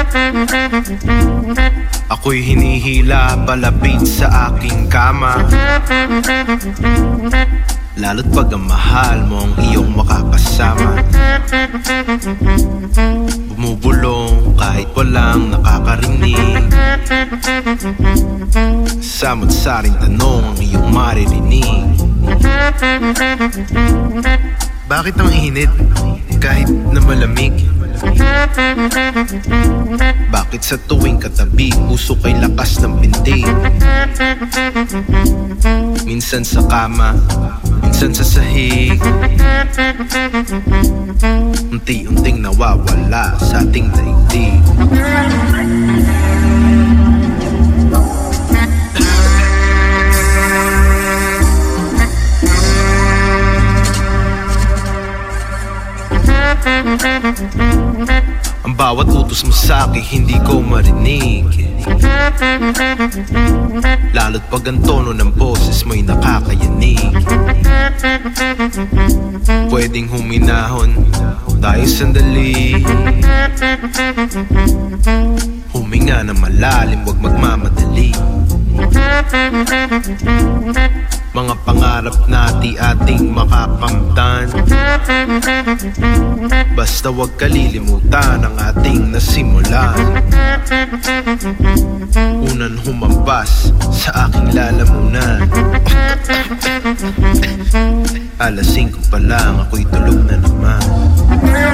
Ako'y hinihila palapit sa aking kama, lalo't pag ang mahal mo ang iyong makakasama. Bumubulong kahit walang nakakarinig, samot saring tanong ang iyong maririnig. Bakit ang init kahit na malamig? Bakit sa tuwing katabi puso kay lakas ng pintig? Minsan sa kama, minsan sa sahig, unti-unting nawawala sa ating daigdig. Ang bawat utos mo sa'kin hindi ko marinig, lalo't pag ang tono ng boses mo'y nakakayanig. Pwedeng huminahon tayo sandali, huminga na malalim, wag magmamadali. Mga pangarap nati ating makakamtan, basta wag kalilimutan ang ating nasimulan. Unan humampas sa aking lalamunan, alas 5 pa lang ako'y tulog na naman.